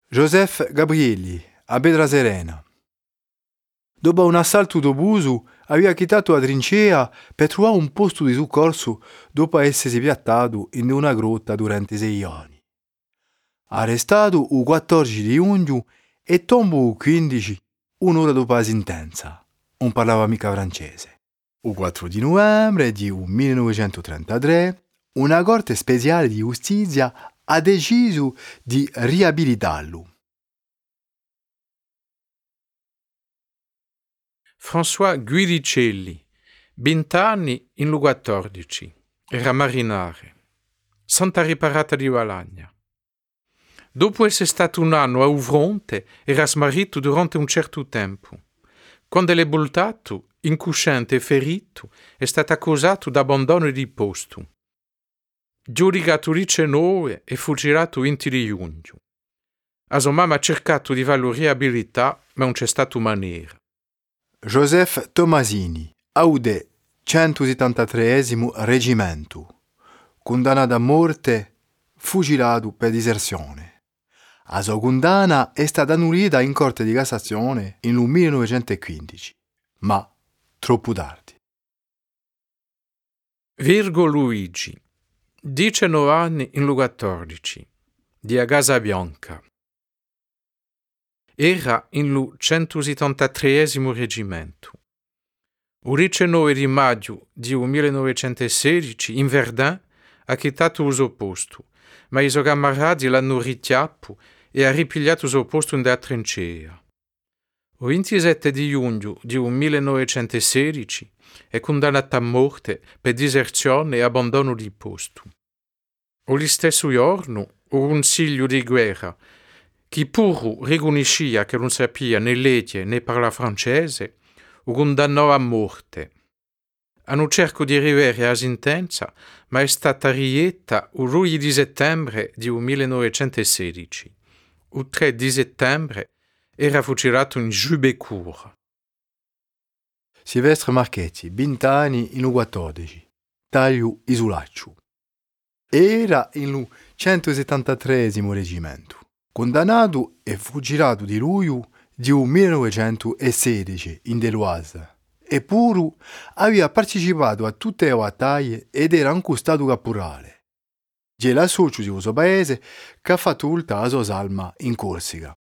Joseph Gabrielli, a Pedra Serena. Dopo un assalto d'obuso, aveva chittato la trincea per trovare un posto di soccorso dopo essersi piattato in una grotta durante 6 anni. Arrestato il 14 di giugno e tombo il 15, un'ora dopo la sentenza. Non parlava mica francese. Il 4 di novembre di 1933, una corte speciale di giustizia ha deciso di riabilitarlo. François Guidicelli, 20 anni in luogo 14, era marinare, Santa Riparata di Valagna. Dopo essere stato un anno a fronte, era smarrito durante un certo tempo. Quando è buttato, incosciente e ferito, è stato accusato d'abbandono di posto. Giudicato 19 e fu girato 20 di giugno. A sua mamma ha cercato di farlo riabilitare, ma non c'è stato maniera. Joseph Tomasini, Aude, 173esimo Reggimento, condannato a morte, fucilato per diserzione. La sua condanna è stata annullata in Corte di Cassazione nel 1915, ma troppo tardi. Virgo Luigi, 19 anni in luogo 14, di Agasabianca. Era in lu 173esimo reggimento. Il 19 di maggio di 1916 in Verdun ha chittato il suo posto, ma i suoi camaradi l'hanno richiappato e ha ripigliato il suo posto in da trincea. Il 27 di giugno di 1916 è condannato a morte per diserzione e abbandono di posto. Lo stesso giorno, il Consiglio di guerra, che pur riconosceva che non sapeva né legge né parla francese, lo condannò a morte. Hanno cercato di arrivare alla sentenza, ma è stata rietta il 2 di settembre di 1916. Il 3 di settembre era fucilato in Jubécourt. Silvestre Marchetti, 20 anni in 14, taglio Isolaccio. Era in 173esimo reggimento. Condannato e fucilato di luglio di 1916 in Deloise. Eppure aveva partecipato a tutte le battaglie ed era anche stato caporale. C'è la socio di questo paese che ha fatto ultare la sua salma in Corsica.